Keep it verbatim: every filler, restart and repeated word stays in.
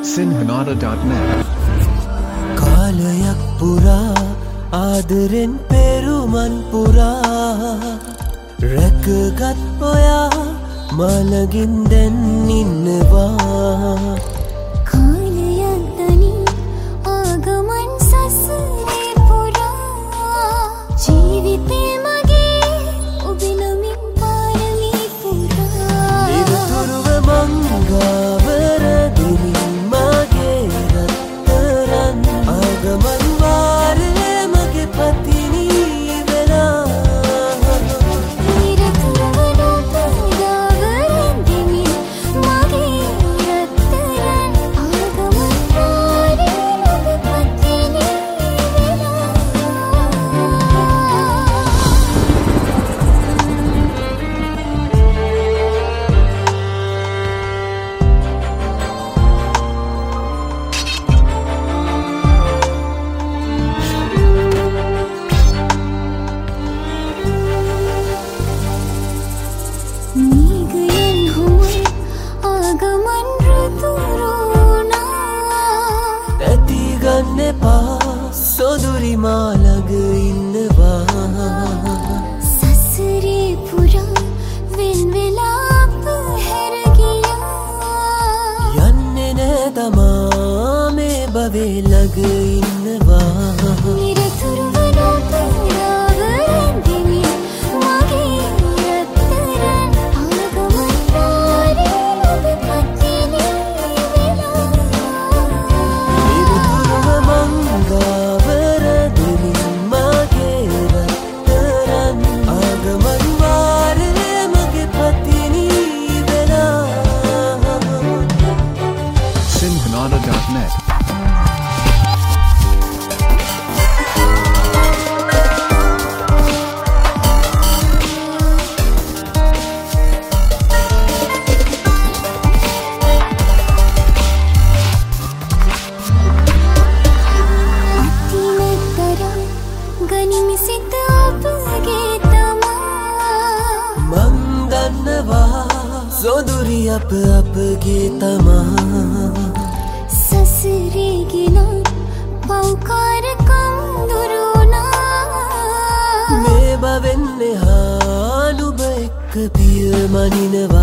sinhanada dot net කාලයක් පුරා ආදරෙන් පෙරුමන් පුරා රැකගත් ඔයා මලගින් දැන් ඉන්නවා කාලයක් තනි ආගමන් සසරේ පුරා ජීවිතේ මගේ ඔබ නමින් පාරමී පුරා නිරතුරුව මංගාවර දෙමින් මගේ රත්තරන් ආගමන් වාරේ මගේ පතිනී වෙලා නිරතුරුව නෝපදාවර දෙමින් මගේ රත්තරන් ආගමන් වාරේ මගේ පතිනී වෙලා Nigayan humay agaman ruturuna ඇති ගන්න එපා සොදුරි මාළඟ ඉන්නවා සසරේ පුරා වෙන් වෙලා අප හැර ගියා යන්නේ නෑ තමා මේ භවේ ළඟ ඉන්නවා නිරතුරුව නෝපදාවර දෙමින් මගේ රත්තරන් ආගමන් වාරේ මගේ පතිනී වෙලා නිරතුරුව මංගාවර දෙමින් මගේ රත්තරන් ආගමන් වාරේ මගේ පතිනී වෙලා sinhanada dot net අතිමතරම් ගනිමි සිත අපගේ තමා මං දන්නවා සොදුරි අප අපගේ තමා සසරේ ගෙනා පෞකාරකම් දුරුනා මේ බවෙන් එහා නුඹ එක්ක පිය මනිනවා